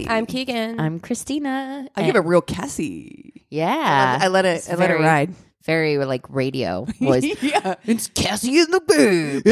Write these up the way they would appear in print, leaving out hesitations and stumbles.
Cassie. I'm Keegan. I'm Christina. I give it real Cassie. Yeah. I let it ride. Very like radio voice. Yeah. It's Cassie in the bed.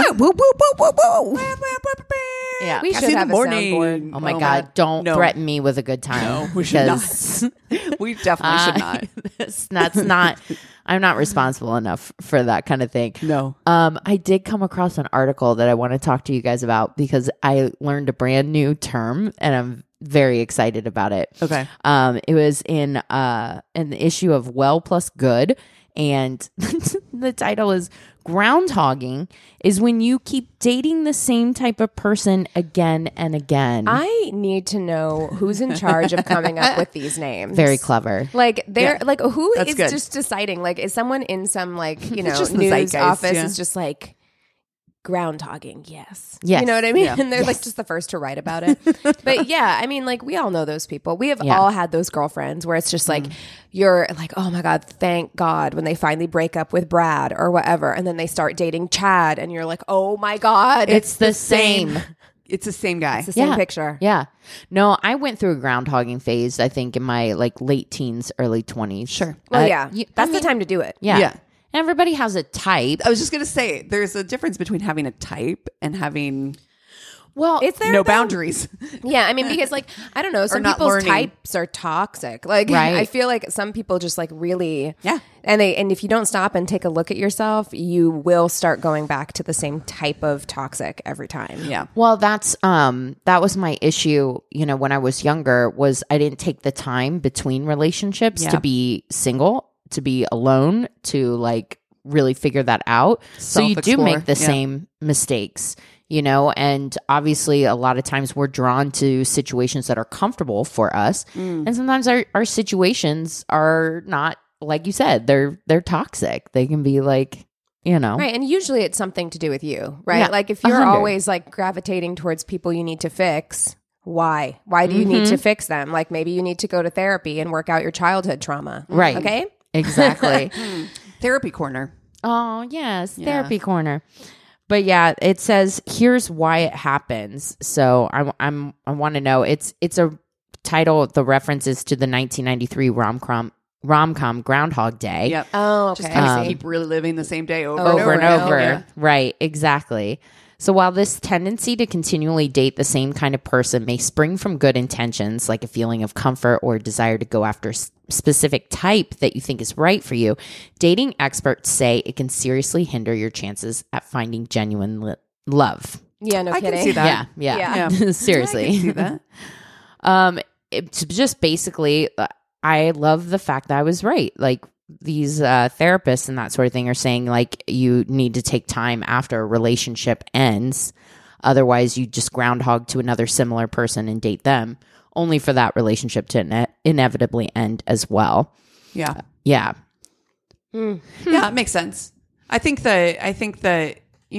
Yeah. We Cassie should in have the a morning. soundboard. Oh my God. Don't No. threaten me with a good time. No, we should not. because We definitely should not. that's not, I'm not responsible enough for that kind of thing. No. I did come across an article that I want to talk to you guys about because I learned a brand new term and I'm very excited about it. Okay. It was in the issue of Well Plus Good, and the title is Groundhogging is when you keep dating the same type of person again and again. I need to know who's in charge of coming up with these names. Very clever. Like they're Yeah. like who That's is good. just deciding? Like is someone in some like It's just the news zeitgeist, office yeah. is just like groundhogging? Yes. Yes. You know what I mean? Yeah. And they're like just the first to write about it. But yeah, I mean like we all know those people. We have Yeah. all had those girlfriends where it's just like you're like, oh my God, thank God when they finally break up with Brad or whatever, and then they start dating Chad, and you're like, oh my God, It's the same. It's the same guy. It's the same Yeah. picture. Yeah. No, I went through a groundhogging phase, I think, in my like late teens, early 20s. Sure. Well, yeah, I that's mean, the time to do it. Yeah. Yeah. Everybody has a type. I was just going to say, there's a difference between having a type and having Well, Is there no though? boundaries. Yeah, I mean, because like I don't know, some not people's learning. types are toxic. Like, Right. I feel like some people just like really, Yeah. and if you don't stop and take a look at yourself, you will start going back to the same type of toxic every time. Yeah. Well, that was my issue, when I was younger, was I didn't take the time between relationships Yeah. to be single, to be alone, to like really figure that out. So you do Self-explore. make the Yeah. same mistakes, and obviously a lot of times we're drawn to situations that are comfortable for us. And sometimes our situations are not, like you said, they're toxic. They can be like, Right. And usually it's something to do with you, right? Yeah, Like if you're 100. always like gravitating towards people you need to fix, why? Why do you need to fix them? Like maybe you need to go to therapy and work out your childhood trauma. Right. Okay. Exactly. Therapy corner. Oh, yes, therapy corner. But yeah, it says here's why it happens. So I want to know. It's a title. The references to the 1993 rom-com Groundhog Day. Yep. Oh, okay. Just kind I of see. keep reliving the same day over Over and over. Yeah. Right, exactly. So while this tendency to continually date the same kind of person may spring from good intentions, like a feeling of comfort or a desire to go after a specific type that you think is right for you, dating experts say it can seriously hinder your chances at finding genuine love. Yeah, no I kidding. can see that. Yeah. Yeah. Seriously. I can see that. It's just basically, I love the fact that I was right. Like these therapists and that sort of thing are saying like you need to take time after a relationship ends. Otherwise, you just groundhog to another similar person and date them, only for that relationship to inevitably end as well. Yeah. Yeah. Yeah, it makes sense. I think that,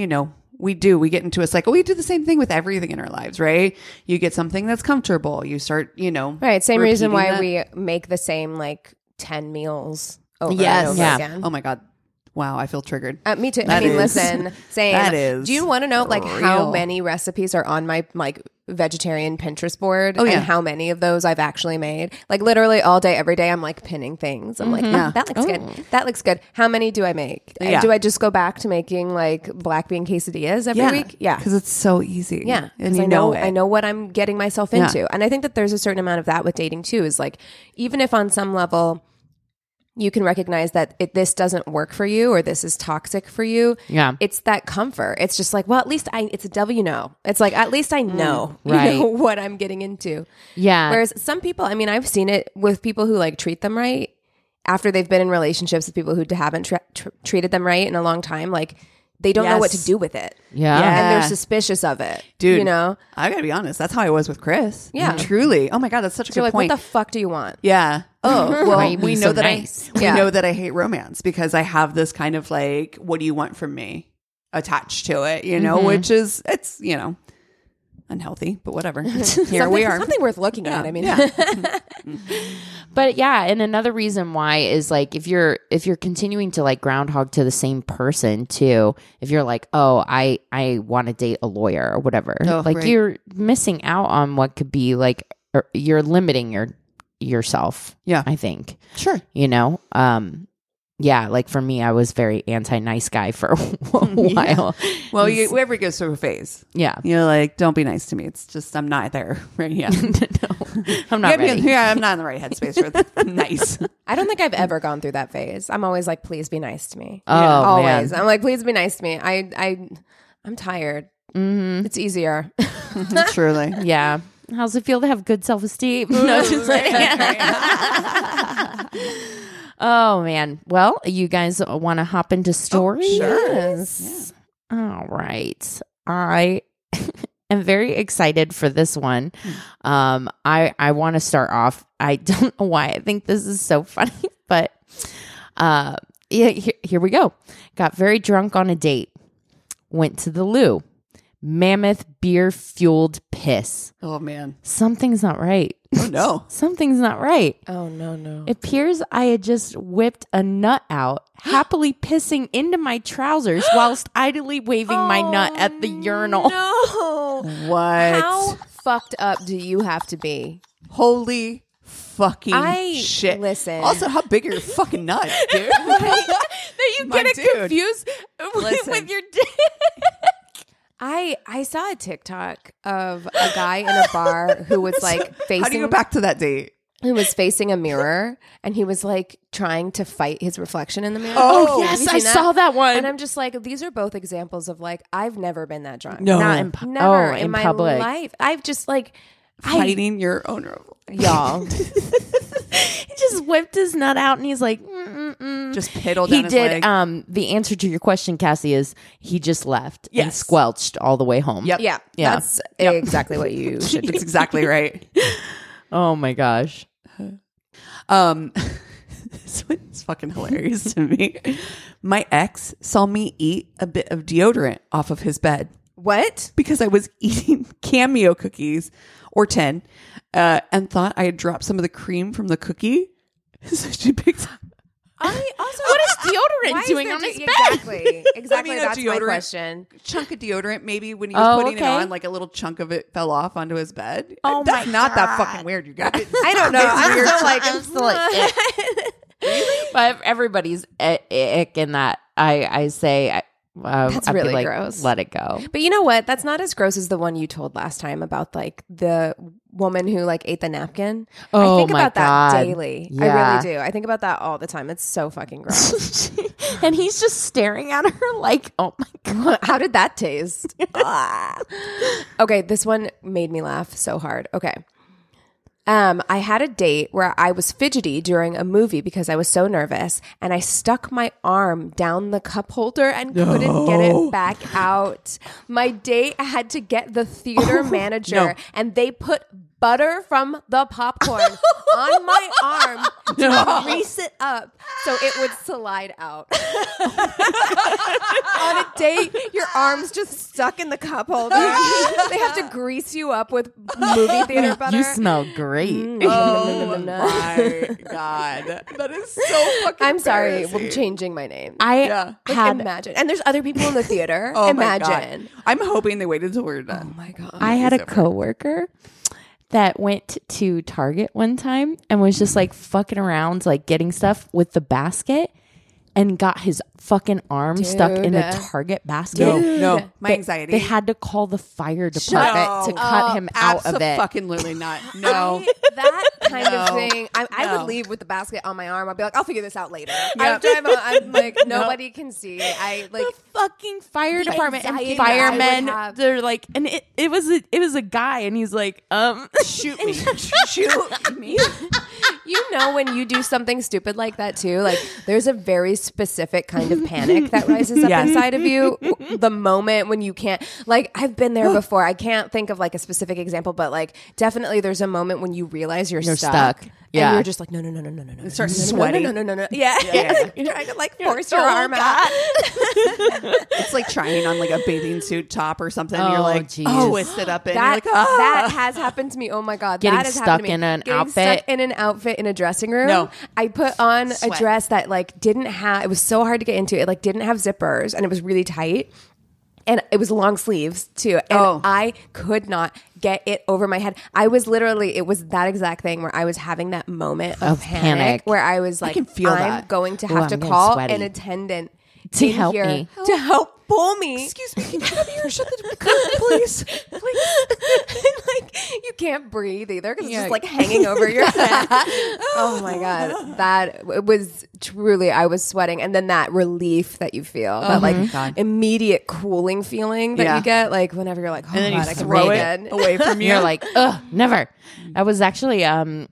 we get into a cycle. We do the same thing with everything in our lives, right? You get something that's comfortable. You start, Right. Same reason why repeating that. we make the same like 10 meals over Yes. and over Yeah. again. Oh my God. Wow. I feel triggered. Me too. That I mean, is- listen, same. that is Do you want to know like how real. many recipes are on my like vegetarian Pinterest board? Oh, yeah. And how many of those I've actually made? Like literally all day, every day, I'm like pinning things. I'm like, Yeah. that looks good. That looks good. How many do I make? Yeah. Do I just go back to making like black bean quesadillas every week? Yeah. Because it's so easy. Yeah, And 'cause you I know it. I know what I'm getting myself Yeah. into, and I think that there's a certain amount of that with dating too. Is like, even if on some level you can recognize that this doesn't work for you or this is toxic for you, Yeah. it's that comfort. It's just like, well, at least it's a devil, It's like at least I know, right. what I'm getting into. Yeah. Whereas some people, I mean, I've seen it with people who like treat them right after they've been in relationships with people who haven't treated them right in a long time, like. They don't know what to Yes. do with it. Yeah. And they're Yeah. suspicious of it. Dude, I I gotta be honest. That's how I was with Chris. Yeah. Truly. Oh my God. That's such a So good like, point. what the fuck do you want? Yeah. Oh, well, Why you we being know so that nice? we Yeah. know that I hate romance because I have this kind of like, what do you want from me attached to it, which is, it's, unhealthy, but whatever. Here we are. Something worth looking at. I mean, But yeah, and another reason why is like if you're continuing to like groundhog to the same person too, if you're like, oh, I want to date a lawyer or whatever, Oh, like right. you're missing out on what could be like you're limiting yourself. Yeah. I think. Sure. You know, yeah, like for me, I was very anti-nice guy for a while. Well, whoever goes through a phase. Yeah. You're like, don't be nice to me. It's just, I'm not there right yet. No, I'm not ready. I'm not in the right headspace for nice. I don't think I've ever gone through that phase. I'm always like, please be nice to me. Oh, always. man. I'm like, please be nice to me. I'm tired. Mm-hmm. It's easier. Truly. Yeah. How's it feel to have good self-esteem? No, just like, oh, man. Well, you guys want to hop into stories? Yes. Yeah. All right. I am very excited for this one. I want to start off. I don't know why I think this is so funny, but yeah, here we go. Got very drunk on a date. Went to the loo. Mammoth beer-fueled piss. Oh, man. Something's not right. Oh, no. Something's not right. Oh, no. It appears I had just whipped a nut out, happily pissing into my trousers whilst idly waving my nut at the urinal. No. What? How fucked up do you have to be? Holy fucking shit. Listen. Also, how big are your fucking nuts, dude? That you My get dude. it confused with your dick. I saw a TikTok of a guy in a bar who was like facing. How do you go back to that date? Who was facing a mirror and he was like trying to fight his reflection in the mirror. Oh, Have yes, you I seen saw that one. And I'm just like, these are both examples of like, I've never been that drunk. No. Not in Never in in my public. life. I've just like, Fighting your owner. y'all. He just whipped his nut out and he's like, Just piddle down he his did. leg. The answer to your question, Cassie, is he just left and Yes. squelched all the way home. Yep. Yeah, Yeah. that's exactly what you should do. That's exactly right. Oh my gosh. This one's fucking hilarious to me. My ex saw me eat a bit of deodorant off of his bed What? because I was eating Cameo cookies or 10 and thought I had dropped some of the cream from the cookie. So she picked I also. What is deodorant Why is doing there on his bed? Exactly. Exactly. I mean, a that's my deodorant- question. chunk of deodorant. Maybe when he was putting it okay. on, like a little chunk of it fell off onto his bed. Oh That's my not that God. fucking weird, you guys. I don't know. I'm still like, But everybody's ick in that. I say, That's I'd be really like, gross. let it go. But you know what? That's not as gross as the one you told last time about like the woman who like ate the napkin. Oh, I think my about God. that daily. I Yeah. really do. I think about that all the time. It's so fucking gross. And he's just staring at her like, oh my God. How did that taste? Okay, this one made me laugh so hard. Okay. I had a date where I was fidgety during a movie because I was so nervous, and I stuck my arm down the cup holder and couldn't get it back out. My date had to get the theater manager, and they put butter from the popcorn on my arm to grease it up so it would slide out. On a date, your arm's just stuck in the cup holder. They have to grease you up with movie theater butter. You smell great. Oh my God. That is so fucking I'm sorry, embarrassing. we're changing my name. I Like, had imagine. And there's other people in the theater. Oh my Imagine. God. I'm hoping they waited till we're done. Oh my God. I had a over. coworker that went to Target one time and was just like fucking around, like getting stuff with the basket, and got his fucking arm stuck in a Dude. Target basket. No. My They- anxiety. They had to call the fire department to cut him out of it. Absolutely not. No. That kind of No. thing. I No. would leave with the basket on my arm. I'd be like, I'll figure this out later. Yep. I'm like, nobody can see. I like. The fucking fire department and anxiety I would firemen. have. They're like, and it was a guy, and he's like, Shoot me. Shoot me. You know when you do something stupid like that too, like there's a very specific kind of panic that rises up Yes. inside of you. The moment when you can't, like I've been there before. I can't think of like a specific example, but like definitely there's a moment when you realize you're stuck. Yeah. And you're just like, no. Start no, sweating. No. Yeah. Yeah. You're trying to like force your arm out. It's like trying on like a bathing suit top or something. And you're Oh, like, geez. twist it up in. You're That, like, ah. that has happened to me. Oh my God. Getting that has stuck happened to me. in an Getting outfit? Stuck in an outfit in a dressing room. No. I put on a Sweat. dress that like didn't have, it was so hard to get into. It like didn't have zippers and it was really tight. And it was long sleeves too. And I could not get it over my head. I was literally, it was that exact thing where I was having that moment of panic where I was like, can feel I'm that. going to have to I'm getting call sweaty. an attendant To in help here me. to help pull me. Excuse me, can you come here? Shut the curtain, please. Like you can't breathe either because it's just like hanging over your head. Oh my god, that it was truly. I was sweating, and then that relief that you feel, that like immediate cooling feeling that you get, like whenever you're like, oh And then god, you I can throw breathe it again. away from you. You're like, ugh, never. That was actually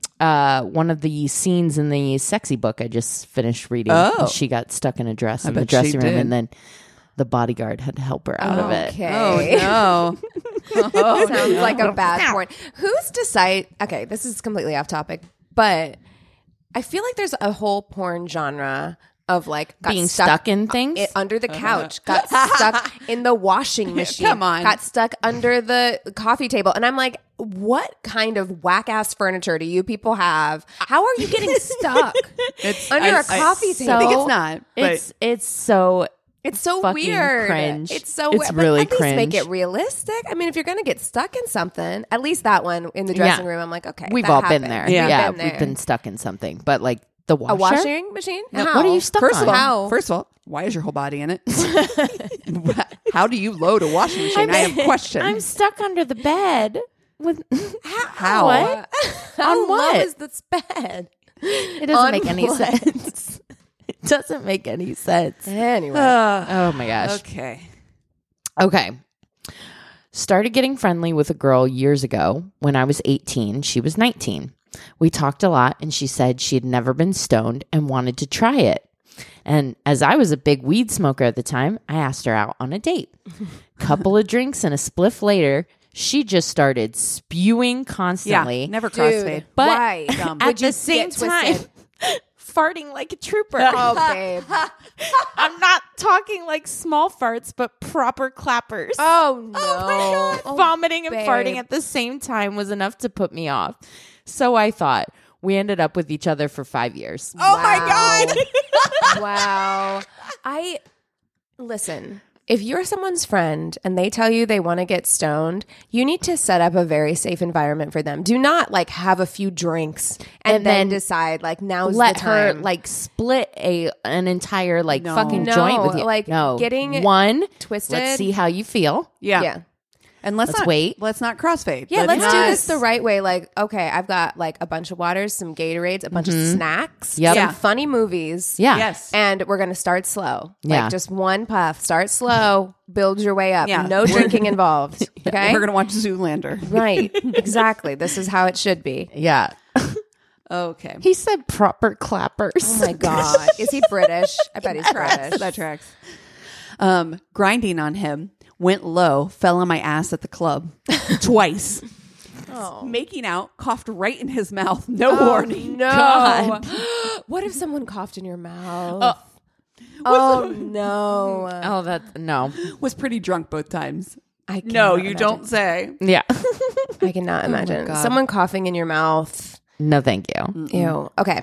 one of the scenes in the Sexy book I just finished reading. Oh. She got stuck in a dress in the bet she dressing room, did. and then the bodyguard had to help her out of it. Okay. Oh no. Sounds like a bad porn. Who's decide? Okay, this is completely off topic, but I feel like there's a whole porn genre of like got Being stuck in things? under the couch, got stuck in the washing machine, Come on. got stuck under the coffee table, and I'm like, what kind of whack ass furniture do you people have? How are you getting stuck under a coffee table? I think it's not. But It's so It's so fucking weird. cringe. It's so It's weird. really but at least make cringe. it realistic. I mean, if you're gonna get stuck in something, at least that one in the dressing room, I'm like, okay, we've that all happened. been there. Yeah. Yeah, We've been we've there. been stuck in something. But like the washer? A washing machine? No, How? what are you stuck first on? of all, How? first of all, why is your whole body in it? How do you load a washing machine? I have questions. I'm stuck under the bed with How? What? How On what? low is this bed? It doesn't On make any what? sense. It doesn't make any sense. Anyway, Oh my gosh. Okay. Okay. Started getting friendly with a girl years ago when I was 18. She was 19. We talked a lot, and she said she had never been stoned and wanted to try it. And as I was a big weed smoker at the time, I asked her out on a date. Couple of drinks and a spliff later, she just started spewing Yeah. constantly. Never dude, crossfade. But why? Dumb. at Would you the same get time, twisted? farting like a trooper. Oh, babe. I'm not talking like small farts, but proper clappers. Oh no. Oh, Vomiting and babe. farting at the same time was enough to put me off. So I thought. We ended up with each other for 5 years. Oh my God. Wow. Listen, if you're someone's friend and they tell you they want to get stoned, you need to set up a very safe environment for them. Do not like have a few drinks and then decide like now's Let the her time. like split an entire like No. fucking No, joint with you. like, no, getting one twisted. Let's see how you feel. Yeah. Yeah. And let's Let's not wait. Let's not crossfade. Yeah, let's do not- this the right way. Like, okay, I've got like a bunch of waters, some Gatorades, a bunch of snacks, Yep. some Yeah. funny movies. Yeah. Yes. And we're going to start slow. Yeah. Like just one puff. Start slow, build your way up. Yeah. No drinking involved. Okay? We're gonna watch Zoolander. Right. Exactly. This is how it should be. Yeah. Okay. He said proper clappers. Oh my God. Is he British? I bet he's British. That tracks. Grinding on him, went low, fell on my ass at the club twice. Oh. Making out, coughed right in his mouth. No warning. No. God. What if someone coughed in your mouth? Oh, no. Oh, that's no. Was pretty drunk both times. I No, cannot you imagine. don't say. Yeah. I cannot imagine. God. Someone coughing in your mouth. No, thank you. Ew. Okay.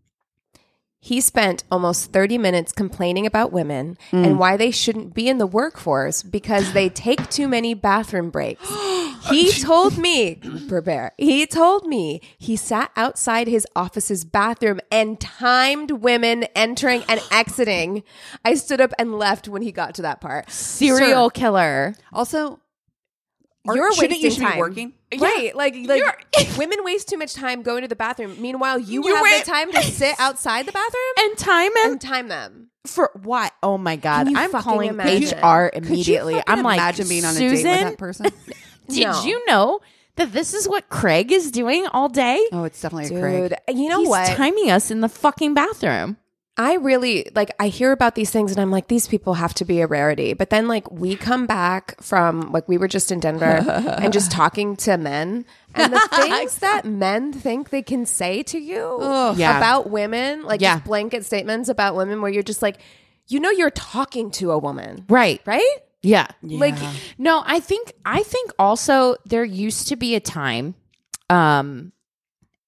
He spent almost 30 minutes complaining about women and why they shouldn't be in the workforce because they take too many bathroom breaks. He told me, prepare. He told me he sat outside his office's bathroom and timed women entering and exiting. I stood up and left when he got to that part. Serial killer. Also, You're shouldn't you wasting should be time. working? Right. Like women waste too much time going to the bathroom. Meanwhile, you have wait. the time to sit outside the bathroom And time him and time them. for what? Oh my God. Can you I'm fucking calling imagine? HR Could you immediately. fucking I'm like, imagine being on a Susan, date with that person. did No. you know that this is what Craig is doing all day? Oh, it's definitely a Craig. Dude, you know He's what? timing us in the fucking bathroom. I really I hear about these things and I'm like, these people have to be a rarity. But then we come back from we were just in Denver and just talking to men and the things that men think they can say to you Yeah. about women, Yeah. just blanket statements about women where you're just like, you're talking to a woman. Right. Right? Yeah. Like, No, I think also there used to be a time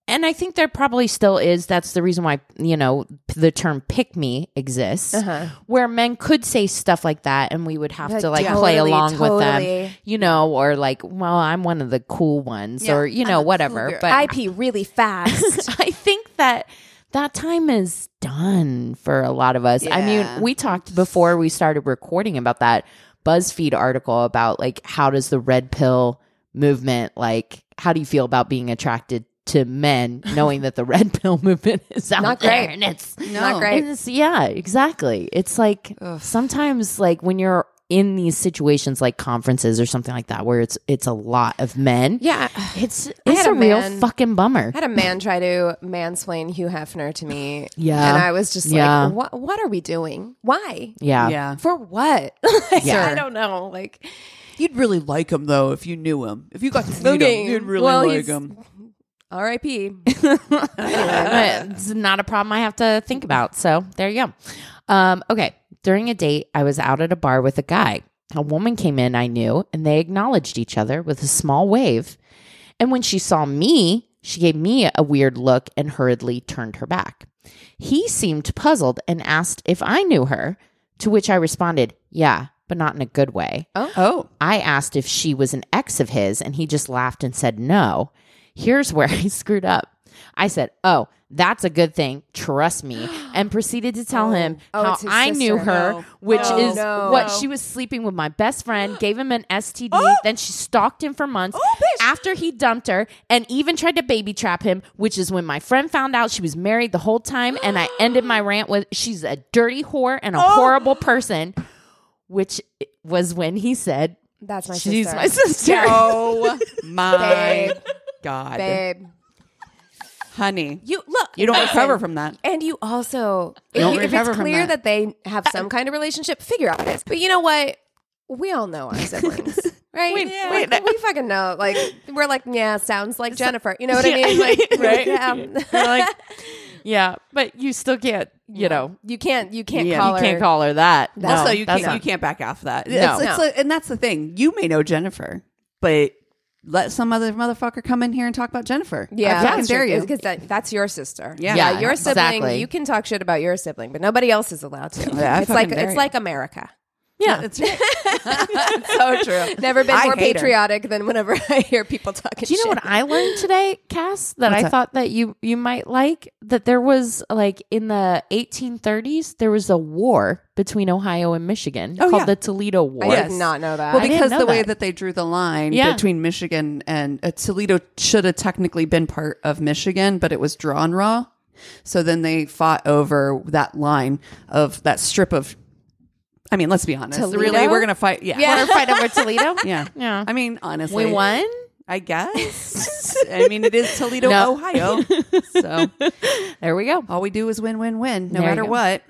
And I think there probably still is. That's the reason why, the term pick me exists, where men could say stuff like that and we would have to play along with them, or like, well, I'm one of the cool ones or, whatever. But I pee really fast. I think that time is done for a lot of us. Yeah. I mean, we talked before we started recording about that BuzzFeed article about like, how does the red pill movement, like, how do you feel about being attracted to men knowing that the red pill movement is out not there great. and it's not great. Yeah, exactly. It's like sometimes like when you're in these situations like conferences or something like that where it's a lot of men. Yeah. It's a real fucking bummer. I had a man try to mansplain Hugh Hefner to me. Yeah. And I was just like, what are we doing? Why? Yeah. Yeah. For what? I don't know. Like, you'd really like him though if you knew him. If you got to meet him, you'd really like him. R.I.P. It's not a problem I have to think about. So there you go. Okay. During a date, I was out at a bar with a guy. A woman came in I knew, and they acknowledged each other with a small wave. And when she saw me, she gave me a weird look and hurriedly turned her back. He seemed puzzled and asked if I knew her, to which I responded, yeah, but not in a good way. Oh. I asked if she was an ex of his, and he just laughed and said no. Here's where I screwed up. I said, oh, that's a good thing. Trust me. And proceeded to tell him how I knew her, which is what she was sleeping with my best friend, gave him an STD. Then she stalked him for months after he dumped her and even tried to baby trap him, which is when my friend found out she was married the whole time. And I ended my rant with, she's a dirty whore and a horrible person, which was when he said, that's my she's sister. my sister. Oh my God. Babe. Honey, You don't recover from that. And you also, don't if it's recover from clear that. they have some kind of relationship, figure out this. But you know what? We all know our siblings, right? We fucking know. Like, we're like, yeah, sounds like Jennifer. You know what I mean? Like, right? Yeah. You're like, yeah, but you still can't, you know. You can't You call her. can't call her that. Also, No, you that's can't not- you can't back off that. No. And that's the thing. You may know Jennifer, but let some other motherfucker come in here and talk about Jennifer. Yeah, I fucking dare you. Because that's your sister. Yeah, your sibling. exactly. You can talk shit about your sibling, but nobody else is allowed to. Yeah, it's like America. Yeah. It's so true. Never been I more hate her. patriotic than whenever I hear people talking Do you know shit. what I learned today, Cass, that What's I that? thought that you might like? That there was, like, in the 1830s, there was a war between Ohio and Michigan called the Toledo War. I did not know that. Well, I didn't because know the way that. that they drew the line Yeah. between Michigan and Toledo should have technically been part of Michigan, but it was drawn raw. So then they fought over that line of that strip of. I mean, let's be honest. Toledo? Really, we're gonna fight. Yeah, Want to fight over Toledo? yeah. Yeah. I mean, honestly, We won? I guess. I mean, it is Toledo, No. Ohio. So There we go. all we do is win, win, win, no There you matter go. what.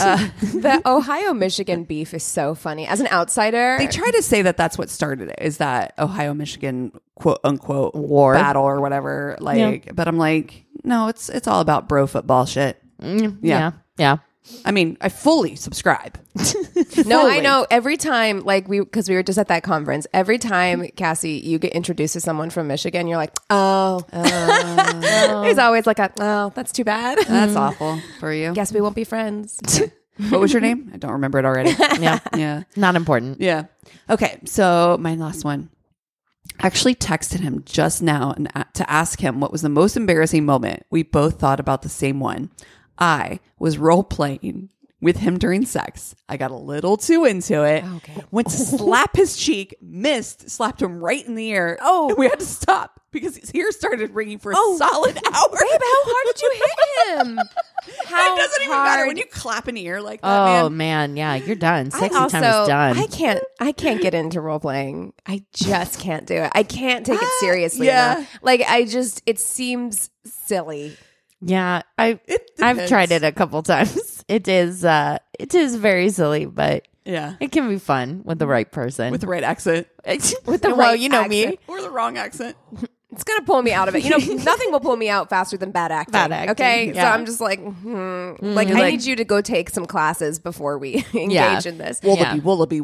The Ohio-Michigan beef is so funny. As an outsider, They try to say that that's what started it, is that Ohio-Michigan quote unquote War. battle or whatever. Like, but I'm like, no, it's all about bro football shit. Yeah. Yeah. I mean, I fully subscribe. No, I Fully. know. Every time, like because we were just at that conference. Every time, Cassie, you get introduced to someone from Michigan, you're like, oh. There's always like that's too bad. That's awful for you. Guess we won't be friends. What was your name? I don't remember it already. Yeah. Yeah. Not important. Yeah. Okay. So my last one. I actually texted him just now and to ask him what was the most embarrassing moment. We both thought about the same one. I was role playing with him during sex. I got a little too into it. Okay. Went to slap his cheek, missed, slapped him right in the ear. Oh. And we had to stop because his ear started ringing for a solid hour. Babe, how hard did you hit him? How It doesn't even matter when you clap an ear like that, Oh, man. man. Yeah. You're done. Sexy I also, time is done. I can't get into role playing. I just can't do it. I can't take it seriously. Yeah. enough. Like it seems silly. Yeah, I've depends. tried it a couple times. It is very silly, but Yeah. it can be fun with the right person. With the right accent. With the well, right you know accent. me. Or the wrong accent. It's gonna pull me out of it. You know, nothing will pull me out faster than bad acting. Bad acting, Okay, yeah. so I'm just like, like you're I like- need you to go take some classes before we engage Yeah. in this. Yeah. Wollaby.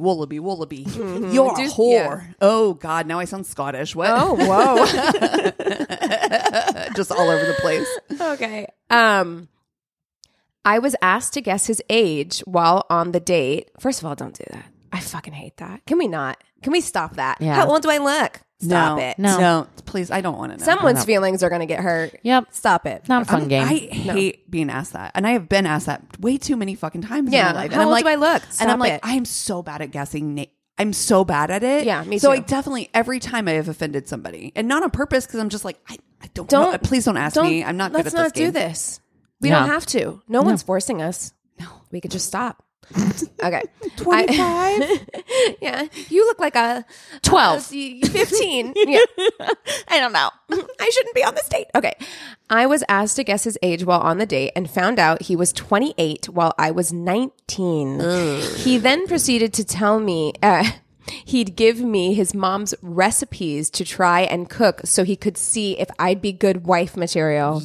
You're a Do- whore. yeah. Oh, God. Now I sound Scottish. What? Oh, whoa! just all over the place. Okay. I was asked to guess his age while on the date. First of all, don't do that. I fucking hate that. Can we not? Can we stop that? Yeah. How old do I look? Stop it. No. Please, I don't want to know. Someone's feelings are going to get hurt. Yep. Stop it. Not a fun game. I hate being asked that, and I have been asked that way too many fucking times Yeah. in my life. How and I'm old like, do I look? and I'm Stop like, it. I am so bad at guessing. I'm so bad at it. Yeah, me So too. I definitely every time I have offended somebody, and not on purpose, because I'm just like, I don't know. Please don't ask me. I'm not good at this Let's not game. do this. We No. don't have to. No one's forcing us. No. We could just stop. Okay. 25. Yeah. You look like a 12. 15. Yeah. I don't know. I shouldn't be on this date. Okay. I was asked to guess his age while on the date and found out he was 28 while I was 19. He then proceeded to tell me he'd give me his mom's recipes to try and cook so he could see if I'd be good wife material.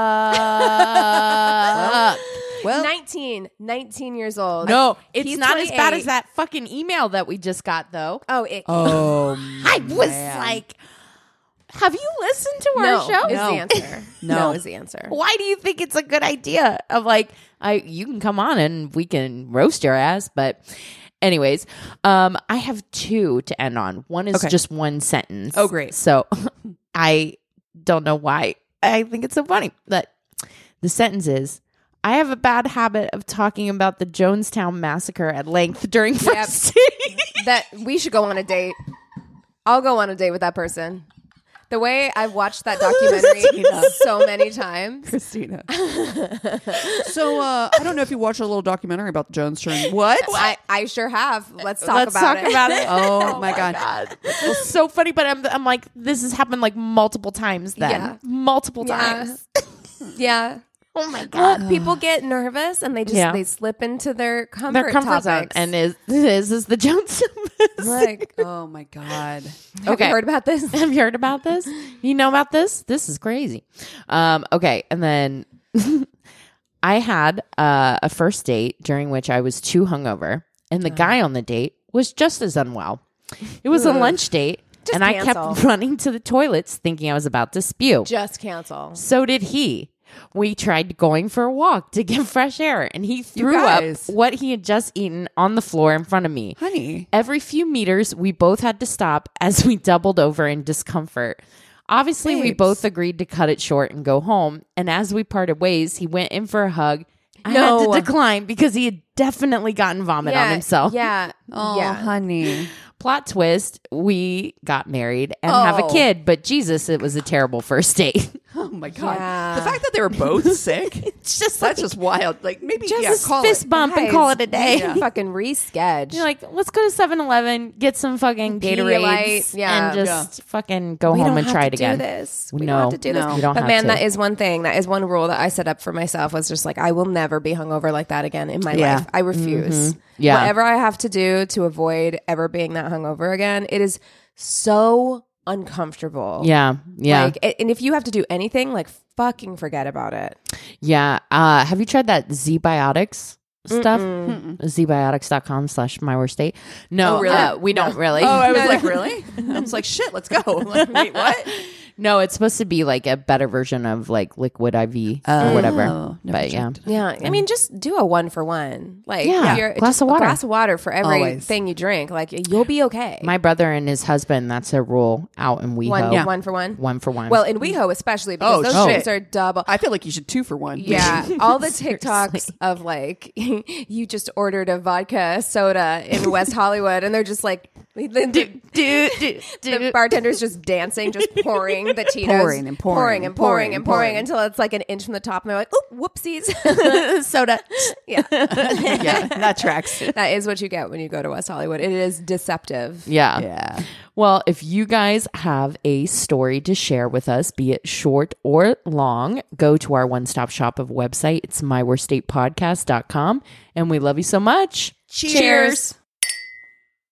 Yuck. Well, 19 years old. No, it's He's not as bad 28. as that fucking email that we just got, though. Oh, I was like, have you listened to our show? Is the answer. No. is the answer. Why do you think it's a good idea of like, you can come on and we can roast your ass, but anyways, I have two to end on. One is Okay. just one sentence. Oh, great. So I don't know why I think it's so funny, but the sentence is, I have a bad habit of talking about the Jonestown massacre at length during first date. That we should go on a date. I'll go on a date with that person. The way I've watched that documentary so many times. Christina. So I don't know if you watched a little documentary about the Jonestown. What? I sure have. Let's talk Let's about talk it. about it. Oh, my God. It's so funny, but I'm like, this has happened like multiple times then. Yeah. Multiple Yeah. times. Yeah. Oh my God. Well, people get nervous and they just Yeah. they slip into their comfort, Their comfort zone. topics. And is the Jonestown like, Oh, my God. have you heard about this? Have you heard about this? You know about this? This is crazy. Okay. And then I had a first date during which I was too hungover, and the guy on the date was just as unwell. It was a lunch date, Just and I cancel. kept running to the toilets thinking I was about to spew. Just cancel. So did he. We tried going for a walk to get fresh air, and he threw up guys. what he had just eaten on the floor in front of me. Honey. Every few meters, we both had to stop as we doubled over in discomfort. Obviously, we Babes. both agreed to cut it short and go home. And as we parted ways, he went in for a hug. I No. had to decline because he had definitely gotten vomit on himself. Yeah. Oh, yeah. honey. Plot twist, we got married and have a Oh. kid, but Jesus, it was a terrible first date. Oh, my God. Yeah. The fact that they were both sick, It's just that's just wild. Like, maybe, just call a fist it. bump and Guys, call it a day. Fucking reschedule. You're like, let's go to 7-Eleven, get some fucking Gatorades, Pedialyte, yeah. and just fucking go we home don't and have try to it again. Do this. We No. don't have to do this. No. You don't But have man, to. that is one thing. That is one rule that I set up for myself. Was just like I will never be hungover like that again in my Yeah. life. I refuse. Yeah. Whatever I have to do to avoid ever being that hungover again, it is so uncomfortable. Yeah, yeah, Like, and if you have to do anything, like fucking forget about it. yeah. Have you tried that Z-Biotics stuff? Zbiotics.com/myworstdate. No, Oh, really? we don't really. Oh, I was like, really? I was like, shit, let's go. Like, wait, what? No, it's supposed to be like a better version of like liquid IV or whatever. never But yeah. checked. Yeah, I mean, just do a 1-for-1. Like, Yeah. you're, Glass just of water. a glass of water for Always. everything you drink. Like, you'll be okay. My brother and his husband, that's a rule out in WeHo. one for one. 1 for 1. Well, in WeHo especially because Oh, those shit. things are double. I feel like you should 2 for 1. Yeah, all the TikToks of like you just ordered a vodka soda in West Hollywood, and they're just like the bartender's just dancing, just pouring the Tito's, Pouring and pouring and pouring and pouring. until it's like an inch from the top, and they're like, "Oop, whoopsies!" soda. Yeah, Yeah, that tracks. that is what you get when you go to West Hollywood. It is deceptive. Yeah. Yeah. Well, if you guys have a story to share with us, be it short or long, go to our one-stop shop of website. It's myworstdatepodcast.com. And we love you so much. Cheers.